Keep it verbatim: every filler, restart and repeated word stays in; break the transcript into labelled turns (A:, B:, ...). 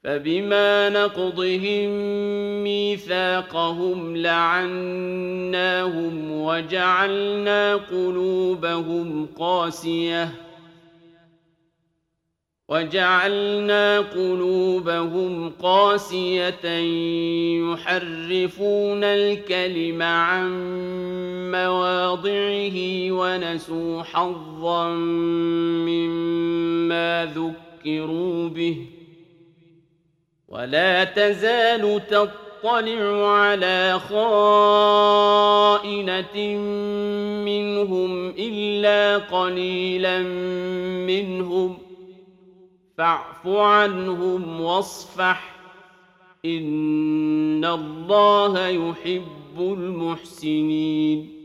A: فبما نقضهم ميثاقهم لعناهم وجعلنا قلوبهم قاسية وجعلنا قلوبهم قاسية يحرفون الكلم عن مواضعه ونسوا حظا مما ذكروا به ولا تزال تطلع على خائنة منهم إلا قليلا منهم فاعف عنهم واصفح إن الله يحب المحسنين